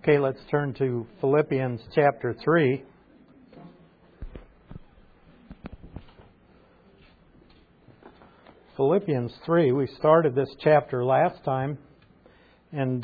Okay, let's turn to Philippians chapter 3. Philippians 3, we started this chapter last time, and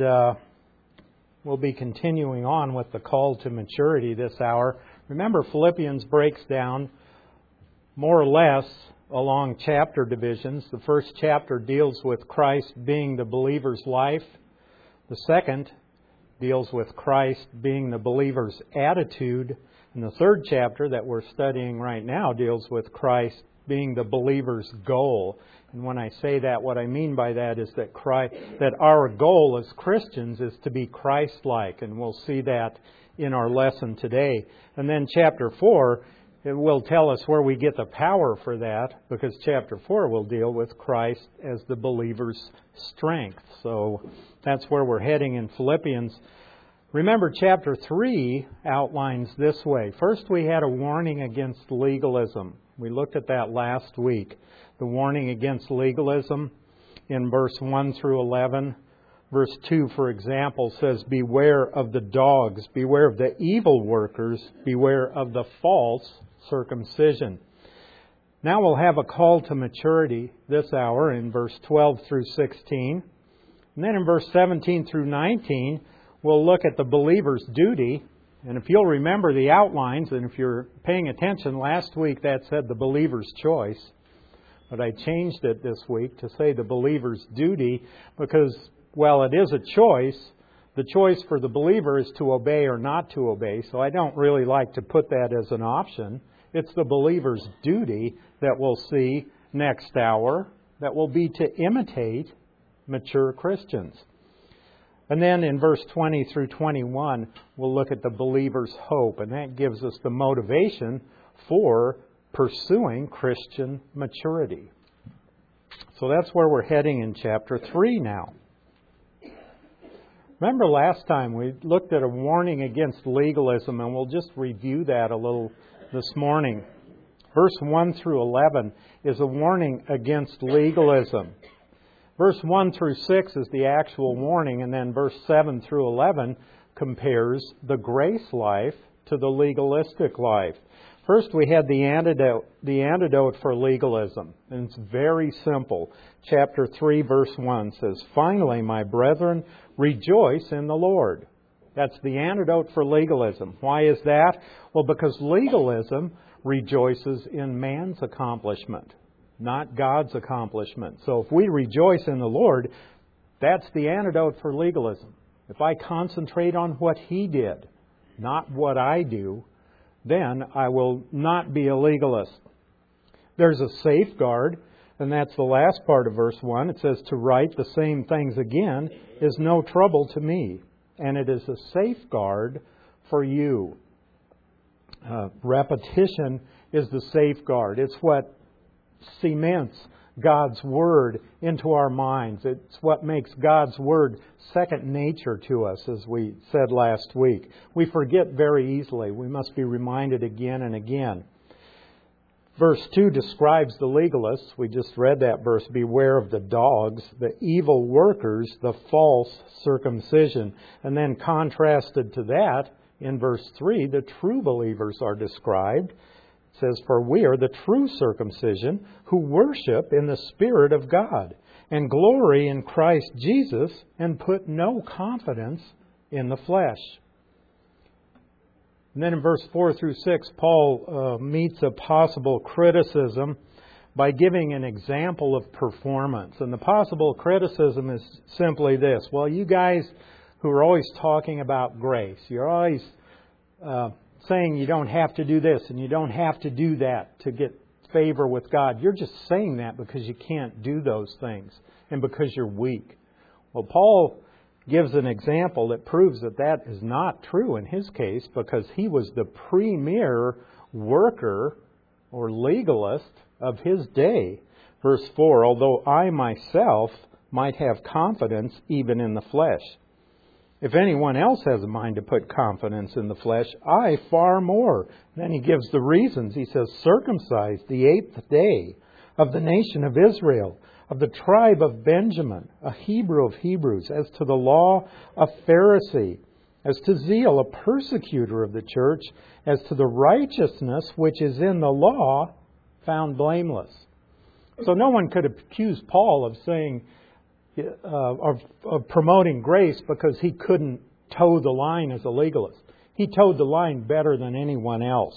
we'll be continuing on with the call to maturity this hour. Remember, Philippians breaks down more or less along chapter divisions. The first chapter deals with Christ being the believer's life. The second deals with Christ being the believer's attitude. And the third chapter that we're studying right now deals with Christ being the believer's goal. And when I say that, what I mean by that is that our goal as Christians is to be Christ-like. And we'll see that in our lesson today. And then chapter 4, it will tell us where we get the power for that, because chapter 4 will deal with Christ as the believer's strength. So that's where we're heading in Philippians. Remember, chapter 3 outlines this way. First, we had a warning against legalism. We looked at that last week. The warning against legalism in verse 1 through 11. Verse 2, for example, says, "Beware of the dogs, beware of the evil workers, beware of the false circumcision." Now we'll have a call to maturity this hour in verse 12 through 16. And then in verse 17 through 19, we'll look at the believer's duty. And if you'll remember the outlines, and if you're paying attention, last week that said the believer's choice. But I changed it this week to say the believer's duty, because, well, it is a choice. The choice for the believer is to obey or not to obey. So I don't really like to put that as an option. It's the believer's duty that we'll see next hour, that will be to imitate mature Christians. And then in verse 20 through 21, we'll look at the believer's hope. And that gives us the motivation for pursuing Christian maturity. So that's where we're heading in chapter 3 now. Remember last time we looked at a warning against legalism, and we'll just review that a little this morning. Verse 1 through 11 is a warning against legalism. Verse 1 through 6 is the actual warning, and then verse 7 through 11 compares the grace life to the legalistic life. First, we had the antidote for legalism, and it's very simple. Chapter 3, verse 1 says, "Finally, my brethren, rejoice in the Lord." That's the antidote for legalism. Why is that? Well, because legalism rejoices in man's accomplishment, not God's accomplishment. So if we rejoice in the Lord, that's the antidote for legalism. If I concentrate on what He did, not what I do, then I will not be a legalist. There's a safeguard, and that's the last part of verse 1. It says, "To write the same things again is no trouble to me." And it is a safeguard for you. Repetition is the safeguard. It's what cements God's Word into our minds. It's what makes God's Word second nature to us, as we said last week. We forget very easily. We must be reminded again and again. Verse 2 describes the legalists. We just read that verse. "Beware of the dogs, the evil workers, the false circumcision." And then contrasted to that, in verse 3, the true believers are described. It says, "For we are the true circumcision who worship in the Spirit of God and glory in Christ Jesus and put no confidence in the flesh." And then in verse 4 through 6, Paul meets a possible criticism by giving an example of performance. And the possible criticism is simply this. Well, you guys who are always talking about grace, you're always saying you don't have to do this and you don't have to do that to get favor with God. You're just saying that because you can't do those things and because you're weak. Well, Paul gives an example that proves that that is not true in his case, because he was the premier worker or legalist of his day. Verse 4, "Although I myself might have confidence even in the flesh. If anyone else has a mind to put confidence in the flesh, I far more." Then he gives the reasons. He says, "Circumcised the 8th day, of the nation of Israel, of the tribe of Benjamin, a Hebrew of Hebrews, as to the law, a Pharisee, as to zeal, a persecutor of the church, as to the righteousness which is in the law, found blameless. So no one could accuse Paul of saying, of promoting grace because he couldn't toe the line as a legalist. He towed the line better than anyone else.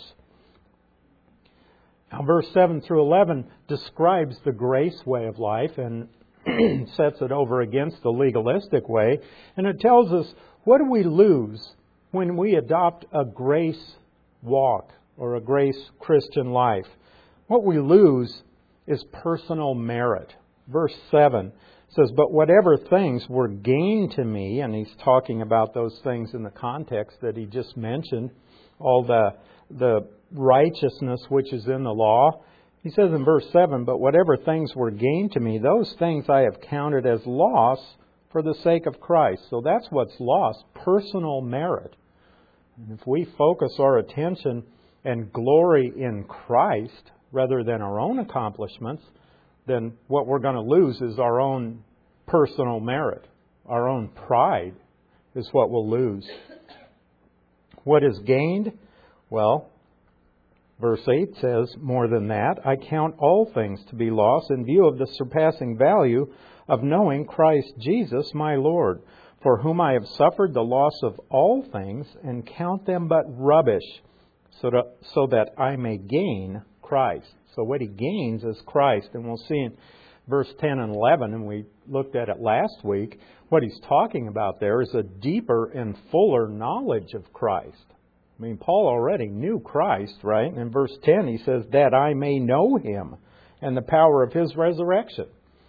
Now, verse 7 through 11 describes the grace way of life and sets it over against the legalistic way. And it tells us, what do we lose when we adopt a grace walk or a grace Christian life? What we lose is personal merit. Verse 7 says, but whatever things were gained to me, and he's talking about those things in the context that he just mentioned, all the righteousness which is in the law. He says in verse 7, but whatever things were gained to me, those things I have counted as loss for the sake of Christ. So that's what's lost, personal merit. And if we focus our attention and glory in Christ rather than our own accomplishments, then what we're going to lose is our own personal merit. Our own pride is what we'll lose. What is gained? Well, verse 8 says, more than that, I count all things to be loss in view of the surpassing value of knowing Christ Jesus my Lord, for whom I have suffered the loss of all things and count them but rubbish, so that I may gain Christ. So what he gains is Christ. And we'll see in verse 10 and 11, and we looked at it last week, what he's talking about there is a deeper and fuller knowledge of Christ. I mean, Paul already knew Christ, right? And in verse 10 he says, that I may know Him and the power of His resurrection.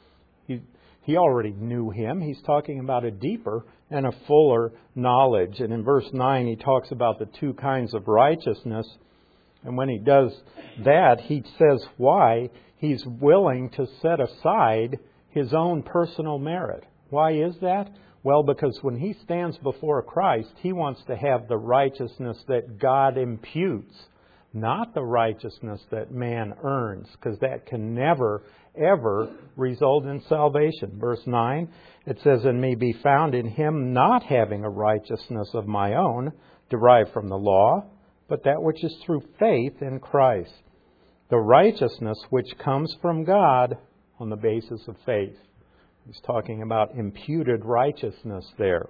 He already knew Him. He's talking about a deeper and a fuller knowledge. And in verse 9 he talks about the two kinds of righteousness. And when he does that, he says why he's willing to set aside his own personal merit. Why is that? Well, because when he stands before Christ, he wants to have the righteousness that God imputes, not the righteousness that man earns, because that can never, ever result in salvation. Verse 9, it says, and may be found in Him not having a righteousness of my own, derived from the law, but that which is through faith in Christ, the righteousness which comes from God on the basis of faith. He's talking about imputed righteousness there.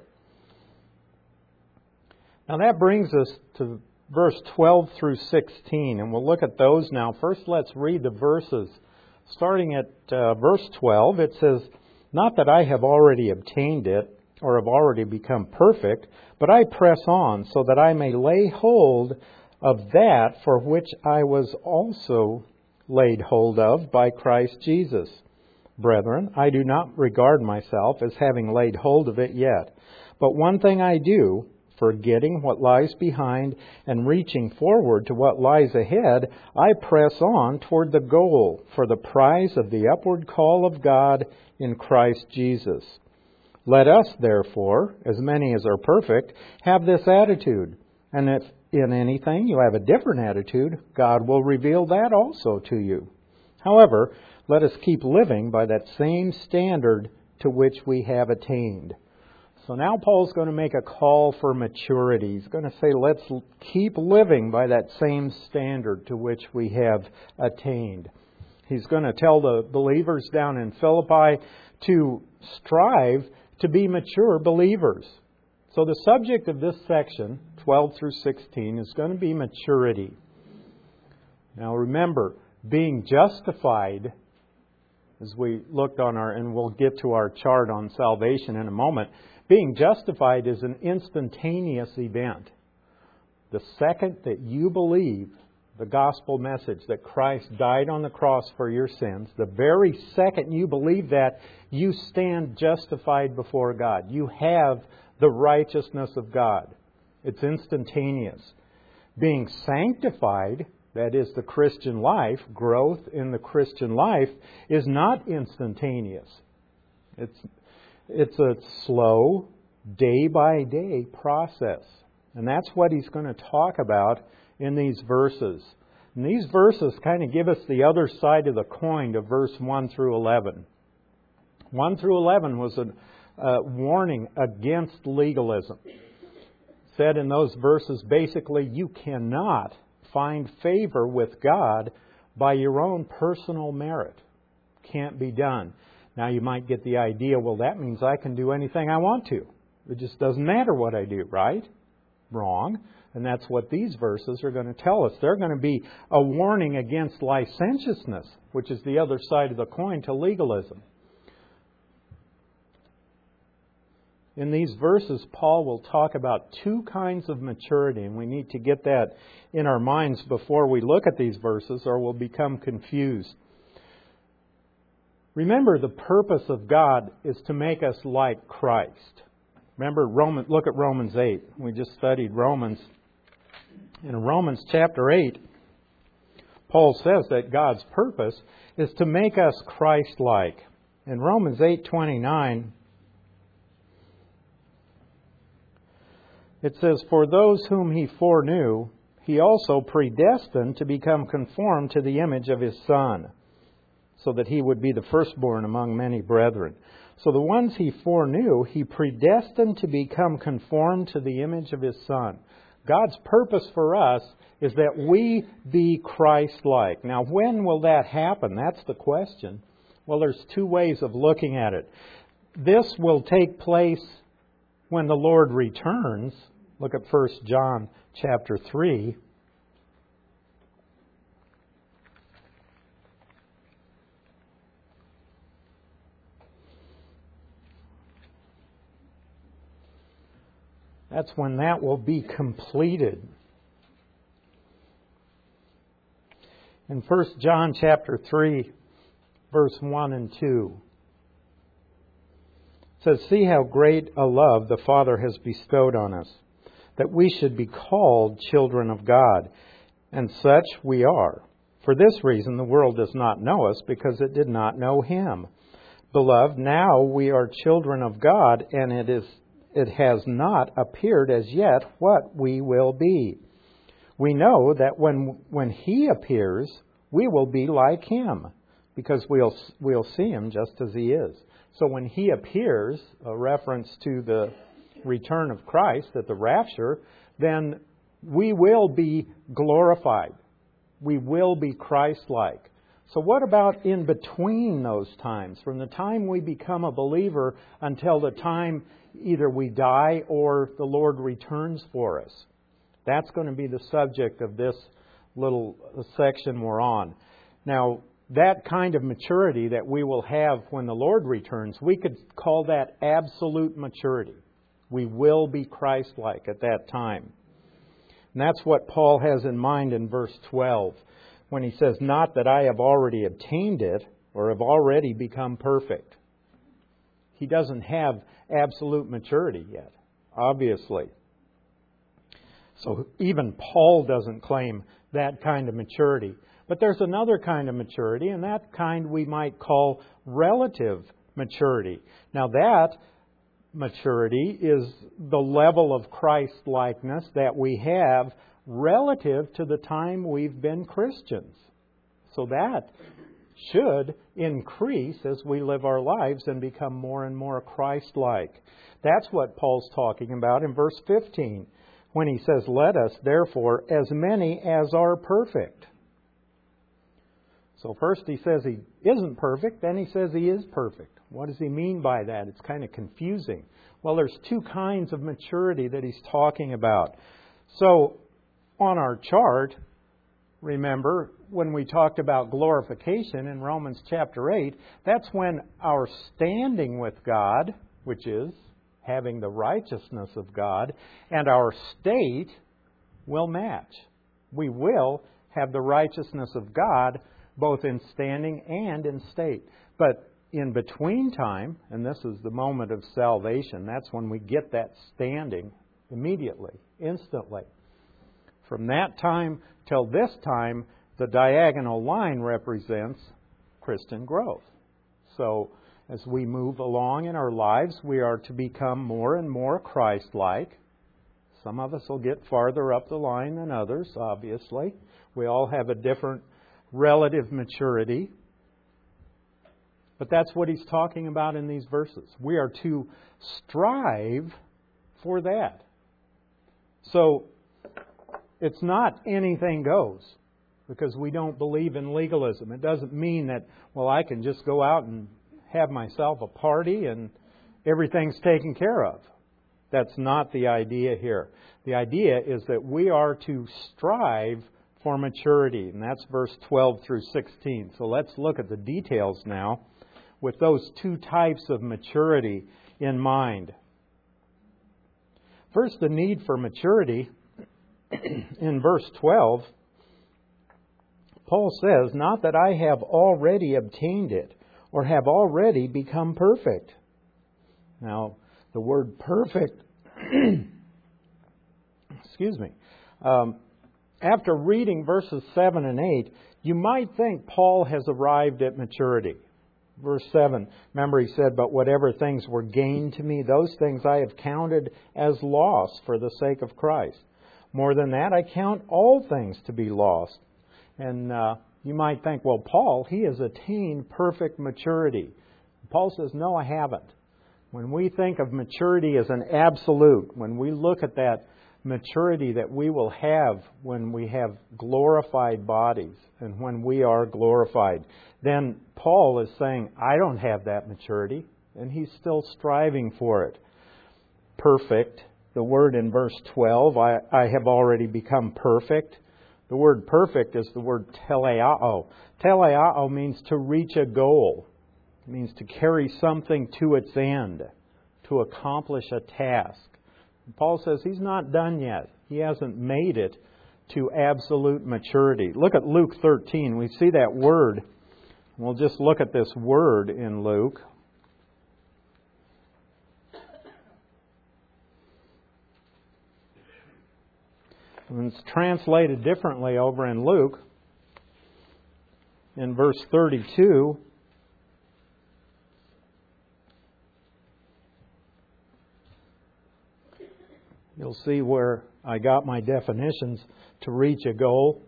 Now that brings us to verse 12 through 16, and we'll look at those now. First, let's read the verses. Starting at verse 12, it says, not that I have already obtained it, or have already become perfect, but I press on so that I may lay hold of that for which I was also laid hold of by Christ Jesus. Brethren, I do not regard myself as having laid hold of it yet. But one thing I do, forgetting what lies behind and reaching forward to what lies ahead, I press on toward the goal for the prize of the upward call of God in Christ Jesus. Let us, therefore, as many as are perfect, have this attitude. And if in anything you have a different attitude, God will reveal that also to you. However, let us keep living by that same standard to which we have attained. So now Paul's going to make a call for maturity. He's going to say, let's keep living by that same standard to which we have attained. He's going to tell the believers down in Philippi to strive to be mature believers. So the subject of this section, 12 through 16, is going to be maturity. Now remember, being justified, as we looked on and we'll get to our chart on salvation in a moment, being justified is an instantaneous event. The second that you believe the gospel message that Christ died on the cross for your sins, the very second you believe that, you stand justified before God. You have the righteousness of God. It's instantaneous. Being sanctified, that is the Christian life, growth in the Christian life, is not instantaneous. It's a slow, day-by-day process. And that's what he's going to talk about in these verses. And these verses kind of give us the other side of the coin to verse 1 through 11. 1 through 11 was a warning against legalism. said in those verses, basically, you cannot find favor with God by your own personal merit. Can't be done. Now you might get the idea, well, that means I can do anything I want to. It just doesn't matter what I do, right? Wrong. And that's what these verses are going to tell us. They're going to be a warning against licentiousness, which is the other side of the coin to legalism. In these verses, Paul will talk about two kinds of maturity, and we need to get that in our minds before we look at these verses, or we'll become confused. Remember, the purpose of God is to make us like Christ. Remember, look at Romans 8. We just studied Romans. In Romans chapter 8, Paul says that God's purpose is to make us Christ-like. In Romans 8:29, it says, "For those whom He foreknew, He also predestined to become conformed to the image of His Son, so that He would be the firstborn among many brethren." So the ones He foreknew, He predestined to become conformed to the image of His Son. God's purpose for us is that we be Christ-like. Now, when will that happen? That's the question. Well, there's two ways of looking at it. This will take place when the Lord returns. Look at 1 John chapter 3. That's when that will be completed. In 1 John chapter 3, verse 1 and 2, it says, "See how great a love the Father has bestowed on us, that we should be called children of God. And such we are. For this reason the world does not know us, because it did not know Him. Beloved, now we are children of God, and it has not appeared as yet what we will be. We know that when He appears, we will be like Him, because we'll see Him just as He is." So when He appears, a reference to the return of Christ at the rapture, then we will be glorified. We will be Christ-like. So what about in between those times? From the time we become a believer until the time either we die or the Lord returns for us. That's going to be the subject of this little section we're on. Now, that kind of maturity that we will have when the Lord returns, we could call that absolute maturity. We will be Christ-like at that time. And that's what Paul has in mind in verse 12 when he says, "Not that I have already obtained it or have already become perfect." He doesn't have absolute maturity yet, obviously. So even Paul doesn't claim that kind of maturity. But there's another kind of maturity, and that kind we might call relative maturity. Now that maturity is the level of Christ-likeness that we have relative to the time we've been Christians. So that should increase as we live our lives and become more and more Christ-like. That's what Paul's talking about in verse 15 when he says, "Let us therefore, as many as are perfect." So first he says he isn't perfect, then he says he is perfect. What does he mean by that? It's kind of confusing. Well, there's two kinds of maturity that he's talking about. So on our chart, remember, when we talked about glorification in Romans chapter 8, that's when our standing with God, which is having the righteousness of God, and our state will match. We will have the righteousness of God both in standing and in state. But in between time, and this is the moment of salvation, that's when we get that standing immediately, instantly. From that time till this time, the diagonal line represents Christian growth. So as we move along in our lives, we are to become more and more Christ-like. Some of us will get farther up the line than others, obviously. We all have a different relative maturity. But that's what he's talking about in these verses. We are to strive for that. So it's not anything goes, because we don't believe in legalism. It doesn't mean that, well, I can just go out and have myself a party and everything's taken care of. That's not the idea here. The idea is that we are to strive for maturity, and that's verse 12 through 16. So let's look at the details now with those two types of maturity in mind. First, the need for maturity. In verse 12, Paul says, "Not that I have already obtained it or have already become perfect." Now, the word perfect, after reading verses 7 and 8, you might think Paul has arrived at maturity. Verse 7, remember he said, "But whatever things were gained to me, those things I have counted as loss for the sake of Christ. More than that, I count all things to be lost." And you might think, well, Paul, he has attained perfect maturity. Paul says, no, I haven't. When we think of maturity as an absolute, when we look at that maturity that we will have when we have glorified bodies and when we are glorified, then Paul is saying, I don't have that maturity, and he's still striving for it. Perfect, the word in verse 12, I have already become perfect. The word perfect is the word teleao. Teleao means to reach a goal. It means to carry something to its end, to accomplish a task. Paul says he's not done yet. He hasn't made it to absolute maturity. Look at Luke 13. We see that word. We'll just look at this word in Luke. And it's translated differently over in Luke. In verse 32, you'll see where I got my definitions to reach a goal.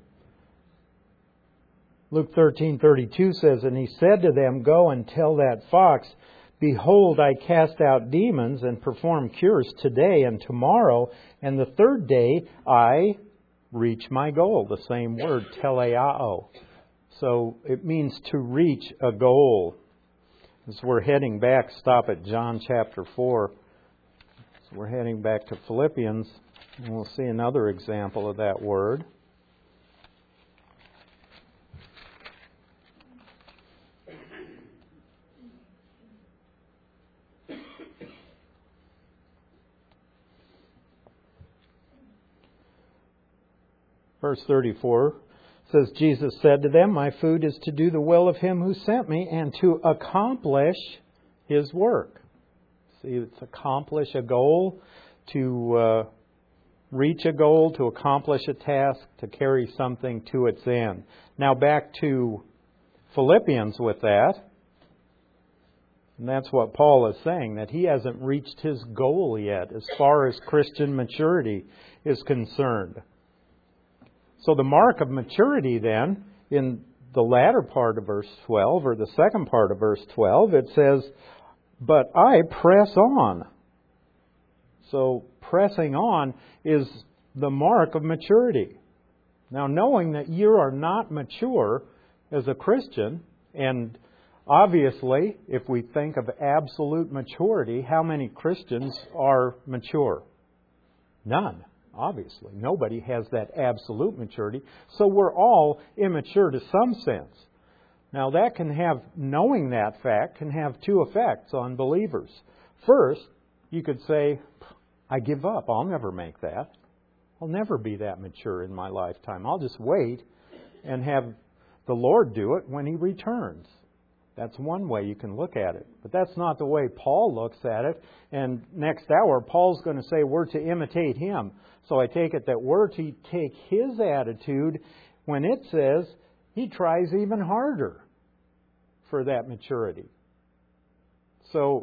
Luke 13:32 says, "And he said to them, Go and tell that fox, Behold, I cast out demons and perform cures today and tomorrow, and the third day I reach my goal." The same word, teleao. So it means to reach a goal. As we're heading back, stop at John chapter 4. So we're heading back to Philippians, and we'll see another example of that word. Verse 34 says, Jesus said to them, "My food is to do the will of Him who sent me and to accomplish His work." See, it's accomplish a goal, to reach a goal, to accomplish a task, to carry something to its end. Now back to Philippians with that. And that's what Paul is saying, that he hasn't reached his goal yet as far as Christian maturity is concerned. So the mark of maturity then, in the latter part of verse 12, or the second part of verse 12, it says, "But I press on." So pressing on is the mark of maturity. Now, knowing that you are not mature as a Christian, and obviously, if we think of absolute maturity, how many Christians are mature? None. Obviously, nobody has that absolute maturity. So we're all immature to some sense. Now that can have, knowing that fact, can have two effects on believers. First, you could say, I give up. I'll never make that. I'll never be that mature in my lifetime. I'll just wait and have the Lord do it when He returns. That's one way you can look at it. But that's not the way Paul looks at it. And next hour, Paul's going to say we're to imitate him. So I take it that we're to take his attitude when it says he tries even harder for that maturity. So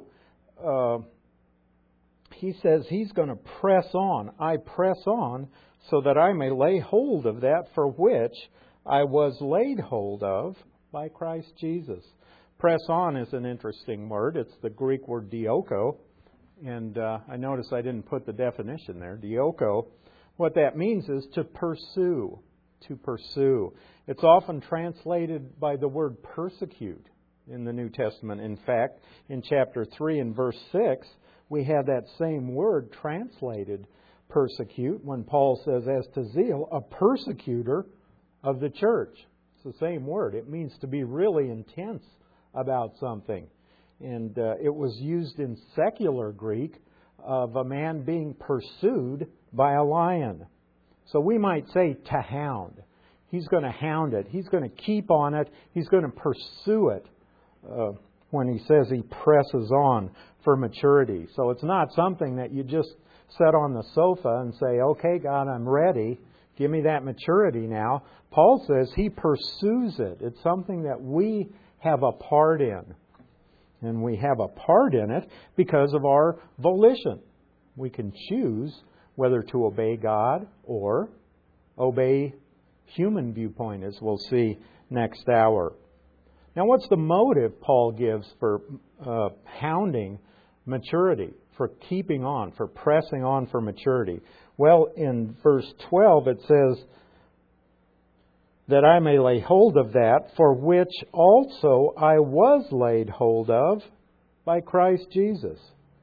he says he's going to press on. I press on so that I may lay hold of that for which I was laid hold of by Christ Jesus. Press on is an interesting word. It's the Greek word dioko. And I notice I didn't put the definition there. Dioko What that means is to pursue. To pursue. It's often translated by the word persecute in the New Testament. In fact, in chapter 3 and verse 6, we have that same word translated persecute when Paul says, as to zeal, a persecutor of the church. It's the same word. It means to be really intense about something. And it was used in secular Greek of a man being pursued by a lion. So we might say to hound. He's going to hound it. He's going to keep on it. He's going to pursue it when he says he presses on for maturity. So it's not something that you just sit on the sofa and say, okay, God, I'm ready. Give me that maturity now. Paul says he pursues it. It's something that we have a part in. And we have a part in it because of our volition. We can choose whether to obey God or obey human viewpoint, as we'll see next hour. Now, what's the motive Paul gives for hounding maturity, for keeping on, for pressing on for maturity? Well, in verse 12 it says, that I may lay hold of that for which also I was laid hold of by Christ Jesus.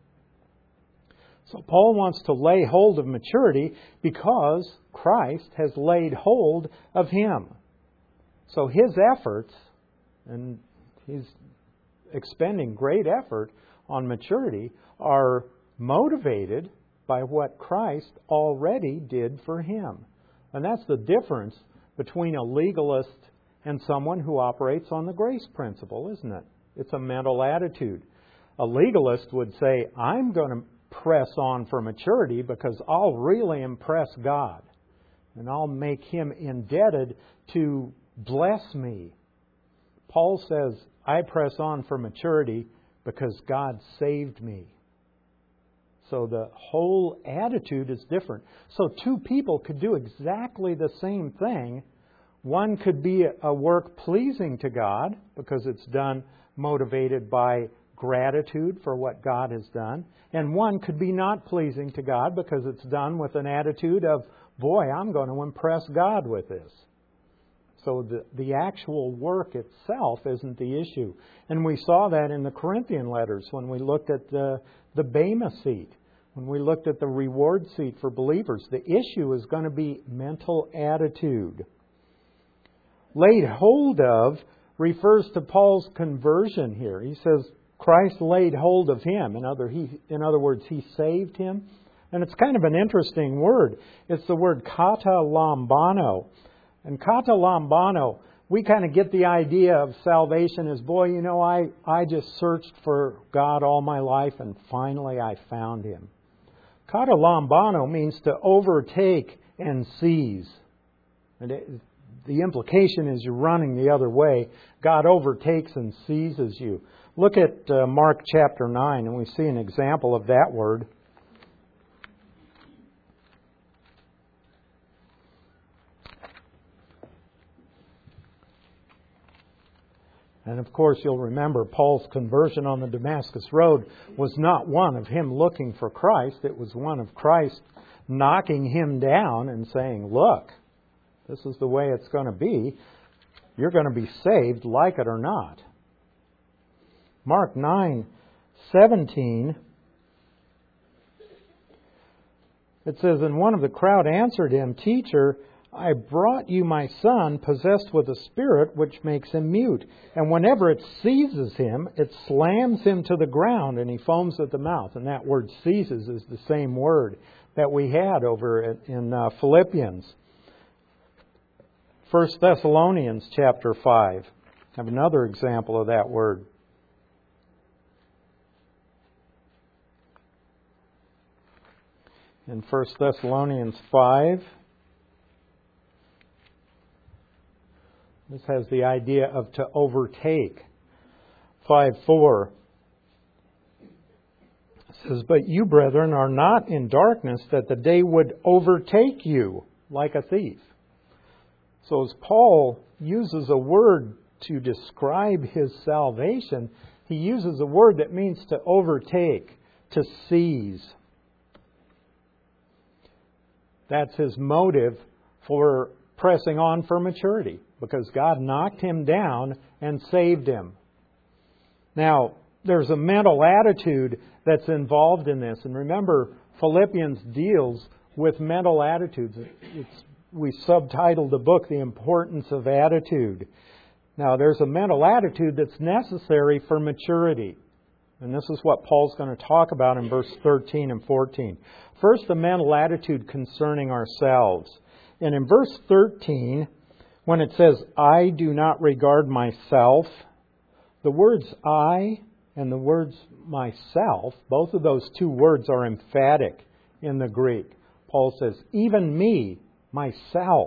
So Paul wants to lay hold of maturity because Christ has laid hold of him. So his efforts, and he's expending great effort on maturity, are motivated by what Christ already did for him. And that's the difference between a legalist and someone who operates on the grace principle, isn't it? It's a mental attitude. A legalist would say, I'm going to press on for maturity because I'll really impress God. And I'll make Him indebted to bless me. Paul says, I press on for maturity because God saved me. So the whole attitude is different. So two people could do exactly the same thing. One could be a work pleasing to God because it's done motivated by gratitude for what God has done. And one could be not pleasing to God because it's done with an attitude of, boy, I'm going to impress God with this. So the actual work itself isn't the issue. And we saw that in the Corinthian letters when we looked at the Bema seat. When we looked at the reward seat for believers, the issue is going to be mental attitude. Laid hold of refers to Paul's conversion here. He says Christ laid hold of him. In other words, He saved him. And it's kind of an interesting word. It's the word kata lambano. And kata lambano, we kind of get the idea of salvation as, boy, you know, I just searched for God all my life and finally I found Him. Kata lambano means to overtake and seize. And the implication is you're running the other way. God overtakes and seizes you. Look at Mark chapter 9 and we see an example of that word. And of course, you'll remember Paul's conversion on the Damascus Road was not one of him looking for Christ. It was one of Christ knocking him down and saying, look, this is the way it's going to be. You're going to be saved, like it or not. Mark 9:17, it says, and one of the crowd answered him, Teacher, I brought you my son possessed with a spirit which makes him mute. And whenever it seizes him, it slams him to the ground and he foams at the mouth. And that word seizes is the same word that we had over in Philippians. 1 Thessalonians chapter 5. Have another example of that word. In 1 Thessalonians 5, this has the idea of to overtake. 5:4 says, But you, brethren, are not in darkness, that the day would overtake you like a thief. So as Paul uses a word to describe his salvation, he uses a word that means to overtake, to seize. That's his motive for pressing on for maturity, because God knocked him down and saved him. Now, there's a mental attitude that's involved in this. And remember, Philippians deals with mental attitudes. We subtitled the book, The Importance of Attitude. Now, there's a mental attitude that's necessary for maturity. And this is what Paul's going to talk about in verse 13 and 14. First, the mental attitude concerning ourselves. And in verse 13, when it says, I do not regard myself, the words I and the words myself, both of those two words are emphatic in the Greek. Paul says, even me, myself,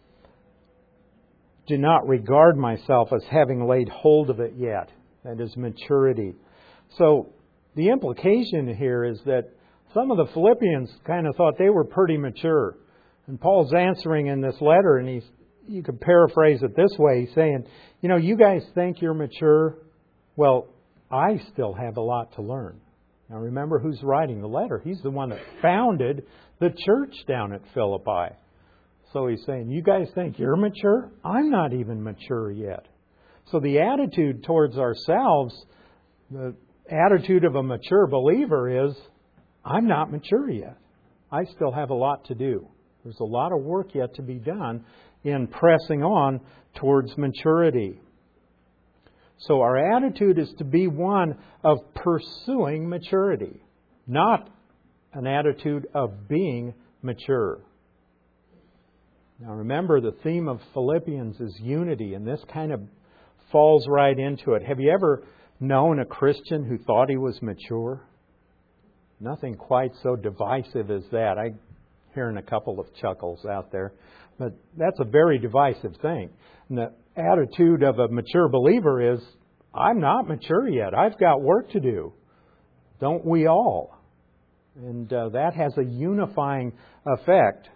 do not regard myself as having laid hold of it yet. That is maturity. So the implication here is that some of the Philippians kind of thought they were pretty mature. And Paul's answering in this letter, and you could paraphrase it this way. He's saying, you guys think you're mature? Well, I still have a lot to learn. Now remember who's writing the letter. He's the one that founded the church down at Philippi. So he's saying, you guys think you're mature? I'm not even mature yet. So the attitude towards ourselves, the attitude of a mature believer is, I'm not mature yet. I still have a lot to do. There's a lot of work yet to be done in pressing on towards maturity. So our attitude is to be one of pursuing maturity, not an attitude of being mature. Now remember, the theme of Philippians is unity, and this kind of falls right into it. Have you ever known a Christian who thought he was mature? Nothing quite so divisive as that. I'm hearing a couple of chuckles out there. But that's a very divisive thing. And the attitude of a mature believer is, I'm not mature yet. I've got work to do. Don't we all? And that has a unifying effect.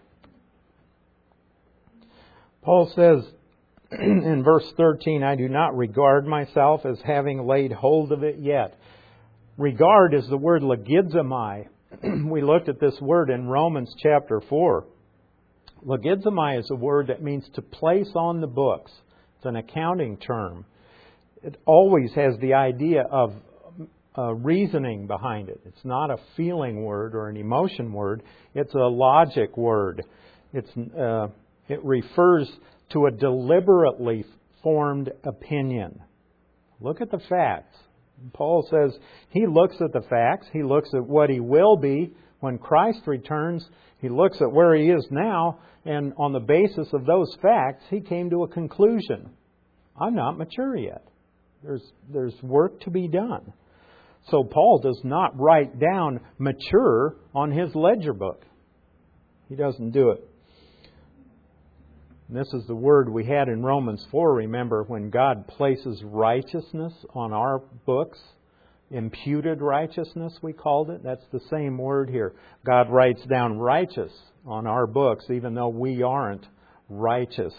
Paul says in verse 13, I do not regard myself as having laid hold of it yet. Regard is the word logizomai. We looked at this word in Romans chapter 4. Logizomai is a word that means to place on the books. It's an accounting term. It always has the idea of reasoning behind it. It's not a feeling word or an emotion word. It's a logic word. It refers to a deliberately formed opinion. Look at the facts. Paul says he looks at the facts. He looks at what he will be when Christ returns. He looks at where he is now, and on the basis of those facts, he came to a conclusion. I'm not mature yet. There's work to be done. So Paul does not write down mature on his ledger book. He doesn't do it. And this is the word we had in Romans 4, remember, when God places righteousness on our books. Imputed righteousness, we called it. That's the same word here. God writes down righteous on our books, even though we aren't righteous.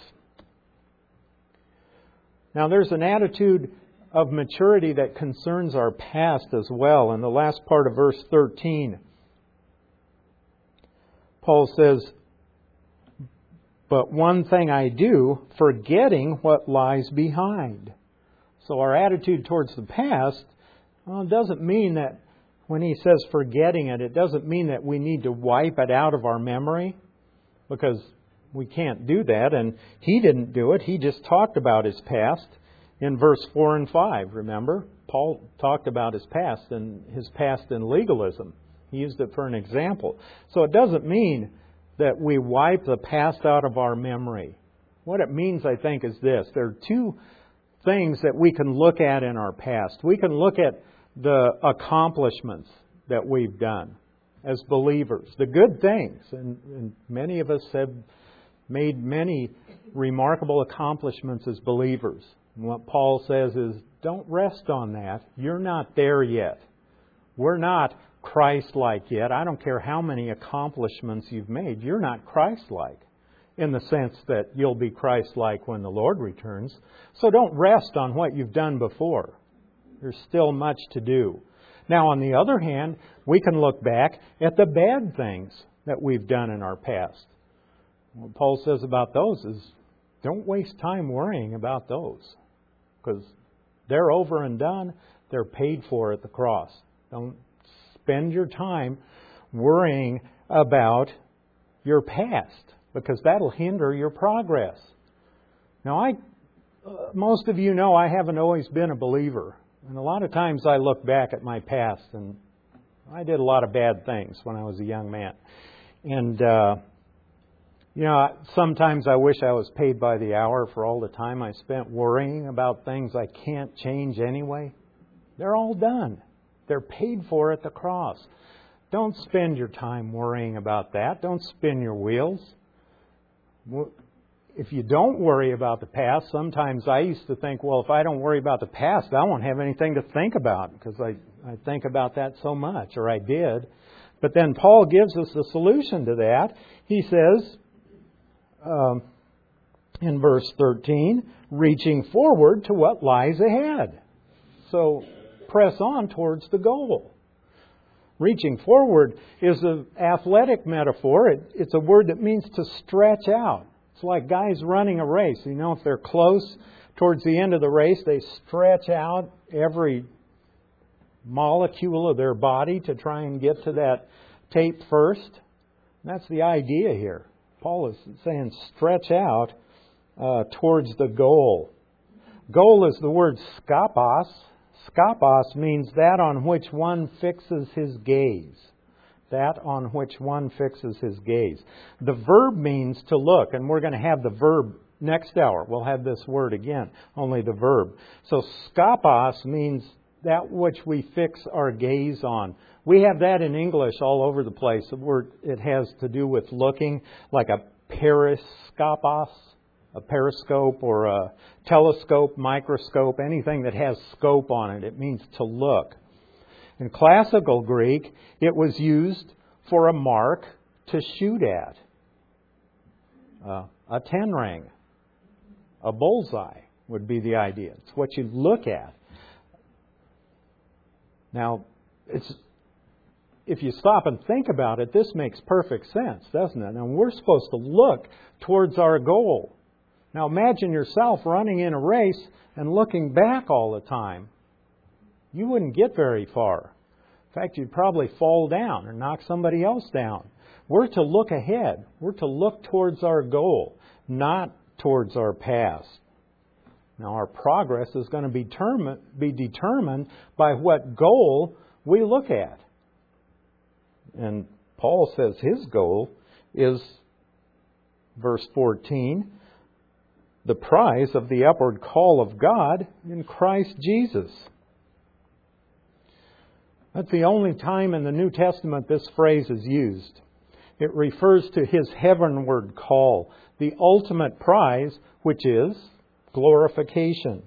Now, there's an attitude of maturity that concerns our past as well. In the last part of verse 13, Paul says, but one thing I do, forgetting what lies behind. So our attitude towards the past doesn't mean that when he says forgetting it, it doesn't mean that we need to wipe it out of our memory, because we can't do that. And he didn't do it. He just talked about his past in verse 4 and 5. Remember, Paul talked about his past and his past in legalism. He used it for an example. So it doesn't mean that we wipe the past out of our memory. What it means, I think, is this. There are two things that we can look at in our past. We can look at the accomplishments that we've done as believers, the good things. And many of us have made many remarkable accomplishments as believers. And what Paul says is, don't rest on that. You're not there yet. We're not Christ-like yet. I don't care how many accomplishments you've made. You're not Christ-like in the sense that you'll be Christ-like when the Lord returns. So don't rest on what you've done before. There's still much to do. Now, on the other hand, we can look back at the bad things that we've done in our past. What Paul says about those is, don't waste time worrying about those, because they're over and done. They're paid for at the cross. Don't spend your time worrying about your past, because that'll hinder your progress. Now, most of you know I haven't always been a believer. And a lot of times I look back at my past, and I did a lot of bad things when I was a young man. And, sometimes I wish I was paid by the hour for all the time I spent worrying about things I can't change anyway. They're all done. They're paid for at the cross. Don't spend your time worrying about that. Don't spin your wheels. If you don't worry about the past, sometimes I used to think, well, if I don't worry about the past, I won't have anything to think about, because I think about that so much, or I did. But then Paul gives us the solution to that. He says in verse 13, reaching forward to what lies ahead. So press on towards the goal. Reaching forward is an athletic metaphor. It's a word that means to stretch out. It's like guys running a race. If they're close towards the end of the race, they stretch out every molecule of their body to try and get to that tape first. And that's the idea here. Paul is saying stretch out towards the goal. Goal is the word skopos. Skopos means that on which one fixes his gaze. That on which one fixes his gaze. The verb means to look, and we're going to have the verb next hour. We'll have this word again, only the verb. So skopos means that which we fix our gaze on. We have that in English all over the place. The word, it has to do with looking, like a periskopos, a periscope or a telescope, microscope, anything that has scope on it. It means to look. In classical Greek, it was used for a mark to shoot at. A 10 ring, a bullseye would be the idea. It's what you look at. Now, if you stop and think about it, this makes perfect sense, doesn't it? And we're supposed to look towards our goal. Now imagine yourself running in a race and looking back all the time. You wouldn't get very far. In fact, you'd probably fall down or knock somebody else down. We're to look ahead. We're to look towards our goal, not towards our past. Now, our progress is going to be determined by what goal we look at. And Paul says his goal is, verse 14, the prize of the upward call of God in Christ Jesus. That's the only time in the New Testament this phrase is used. It refers to His heavenward call, the ultimate prize, which is glorification.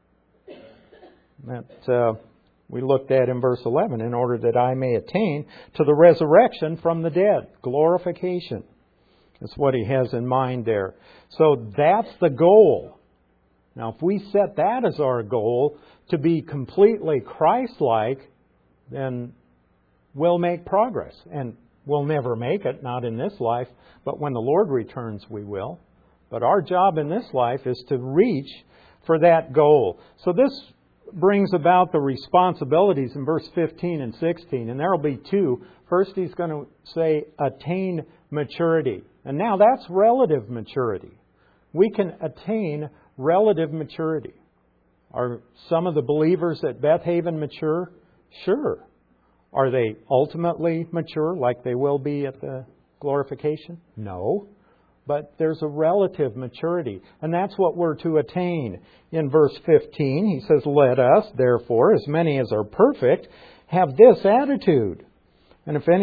That we looked at in verse 11, in order that I may attain to the resurrection from the dead. Glorification. That's what he has in mind there. So that's the goal. Now, if we set that as our goal, to be completely Christ-like, then we'll make progress. And we'll never make it, not in this life, but when the Lord returns, we will. But our job in this life is to reach for that goal. So this brings about the responsibilities in verse 15 and 16. And there will be two. First, he's going to say, attain maturity. And now that's relative maturity. We can attain relative maturity. Are some of the believers at Beth Haven mature? Sure. Are they ultimately mature like they will be at the glorification? No. But there's a relative maturity. And that's what we're to attain. In verse 15, he says, let us, therefore, as many as are perfect, have this attitude. And if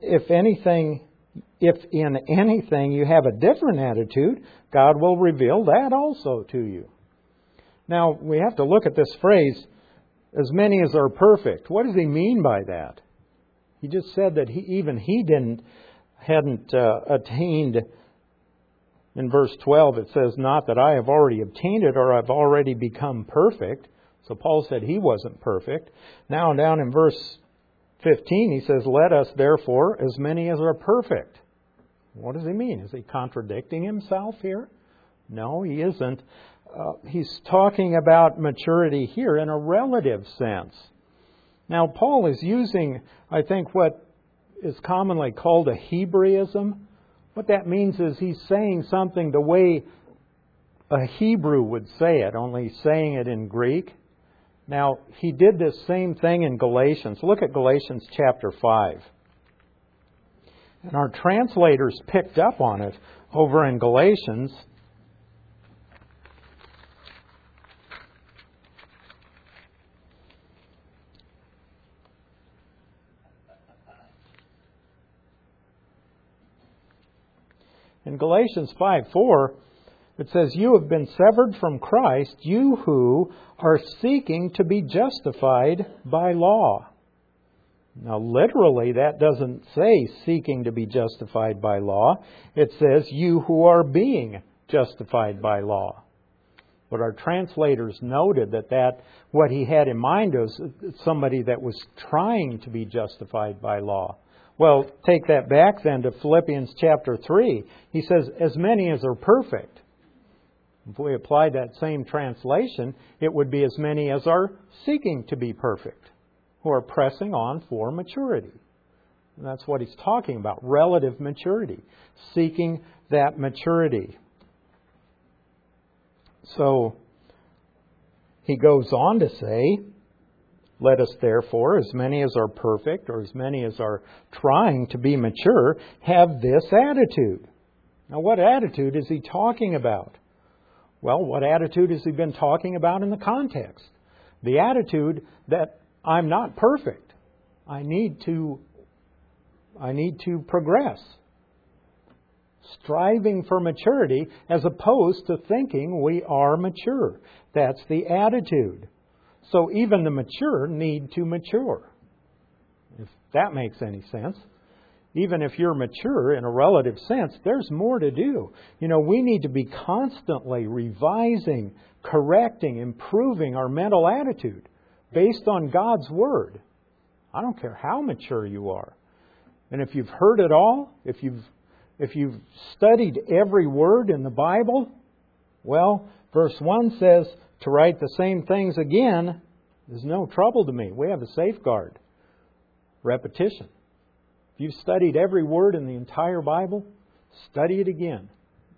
in anything you have a different attitude, God will reveal that also to you. Now, we have to look at this phrase, as many as are perfect. What does he mean by that? He just said that he hadn't attained. In verse 12, it says, not that I have already obtained it or I've already become perfect. So Paul said he wasn't perfect. Now down in verse 15, he says, let us therefore, as many as are perfect. What does he mean? Is he contradicting himself here? No, he isn't. He's talking about maturity here in a relative sense. Now, Paul is using, I think, what is commonly called a Hebraism. What that means is he's saying something the way a Hebrew would say it, only saying it in Greek. Now, he did this same thing in Galatians. Look at Galatians chapter 5. And our translators picked up on it over in Galatians. In Galatians 5:4, it says, you have been severed from Christ, you who are seeking to be justified by law. Now, literally, that doesn't say seeking to be justified by law. It says you who are being justified by law. But our translators noted that what he had in mind was somebody that was trying to be justified by law. Well, take that back then to Philippians chapter 3. He says, as many as are perfect. If we apply that same translation, it would be as many as are seeking to be perfect, who are pressing on for maturity. And that's what he's talking about, relative maturity, seeking that maturity. So he goes on to say, let us therefore, as many as are perfect, or as many as are trying to be mature, have this attitude. Now, what attitude is he talking about? Well, what attitude has he been talking about in the context? The attitude that I'm not perfect. I need to progress. Striving for maturity as opposed to thinking we are mature. That's the attitude. So even the mature need to mature. If that makes any sense. Even if you're mature in a relative sense, there's more to do. We need to be constantly revising, correcting, improving our mental attitude based on God's Word. I don't care how mature you are. And if you've heard it all, if you've studied every word in the Bible, well, verse 1 says to write the same things again is no trouble to me. We have a safeguard. Repetition. If you've studied every word in the entire Bible, study it again.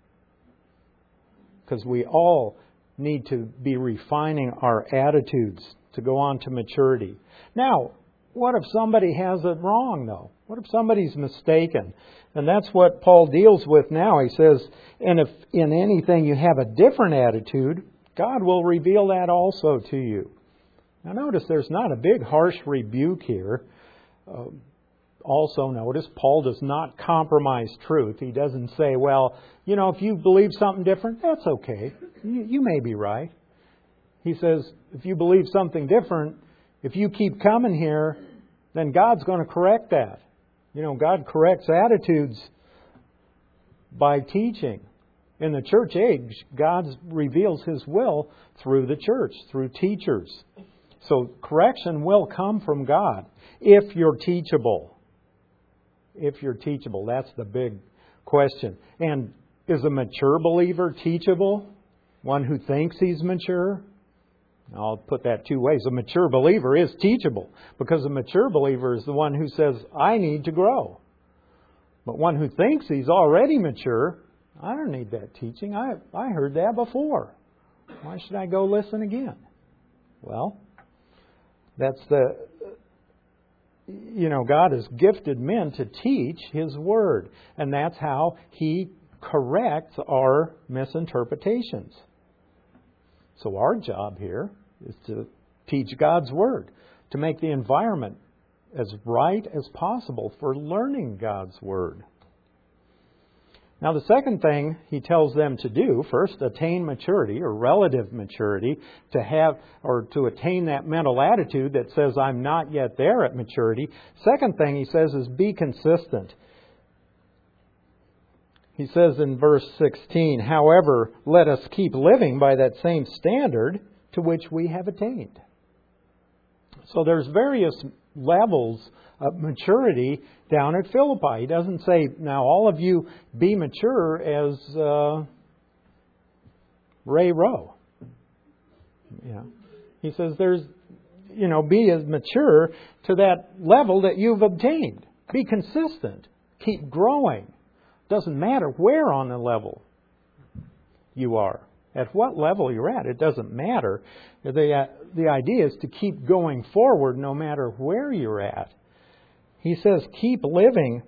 Because we all need to be refining our attitudes to go on to maturity. Now, what if somebody has it wrong, though? What if somebody's mistaken? And that's what Paul deals with now. He says, and if in anything you have a different attitude, God will reveal that also to you. Now notice there's not a big harsh rebuke here. Also notice Paul does not compromise truth. He doesn't say, well, if you believe something different, that's okay. You may be right. He says, if you believe something different, if you keep coming here, then God's going to correct that. God corrects attitudes by teaching. In the church age, God reveals His will through the church, through teachers. So correction will come from God if you're teachable. If you're teachable, that's the big question. And is a mature believer teachable? One who thinks he's mature? I'll put that two ways. A mature believer is teachable because a mature believer is the one who says, I need to grow. But one who thinks he's already mature, I don't need that teaching. I heard that before. Why should I go listen again? Well, that's God has gifted men to teach His Word. And that's how He corrects our misinterpretations. So our job here is to teach God's Word, to make the environment as right as possible for learning God's Word. Now the second thing he tells them to do, first attain maturity or relative maturity, to have or to attain that mental attitude that says I'm not yet there at maturity. Second thing he says is be consistent. He says in verse 16, however, let us keep living by that same standard to which we have attained. So there's various levels of maturity down at Philippi. He doesn't say, now all of you be mature as Ray Rowe. Yeah. He says be as mature to that level that you've obtained. Be consistent. Keep growing. Doesn't matter where on the level you are. At what level you're at, it doesn't matter. The idea is to keep going forward no matter where you're at. He says, keep living.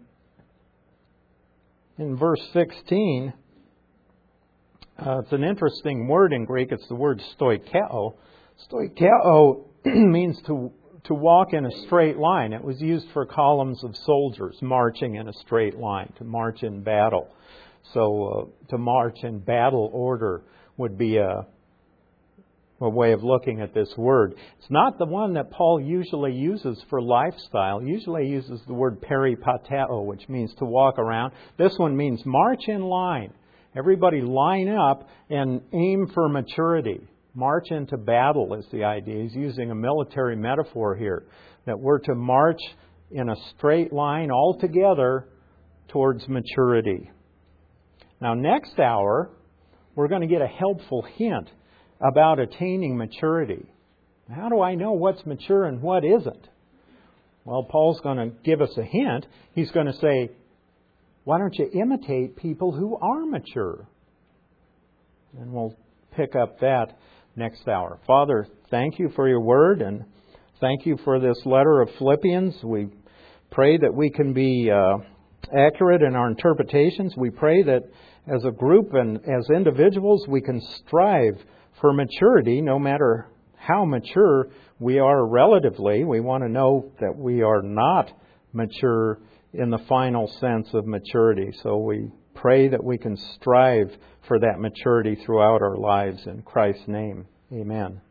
In verse 16, it's an interesting word in Greek. It's the word stoikeo. Stoikeo means to walk in a straight line. It was used for columns of soldiers marching in a straight line, to march in battle. So to march in battle order would be a way of looking at this word. It's not the one that Paul usually uses for lifestyle. Usually he uses the word peripateo, which means to walk around. This one means march in line. Everybody line up and aim for maturity. March into battle is the idea. He's using a military metaphor here, that we're to march in a straight line all together towards maturity. Now, next hour, we're going to get a helpful hint about attaining maturity. How do I know what's mature and what isn't? Well, Paul's going to give us a hint. He's going to say, why don't you imitate people who are mature? And we'll pick up that next hour. Father, thank you for your word, and thank you for this letter of Philippians. We pray that we can be accurate in our interpretations. We pray that as a group and as individuals, we can strive for maturity, no matter how mature we are relatively. We want to know that we are not mature in the final sense of maturity. So we pray that we can strive for that maturity throughout our lives. In Christ's name, amen.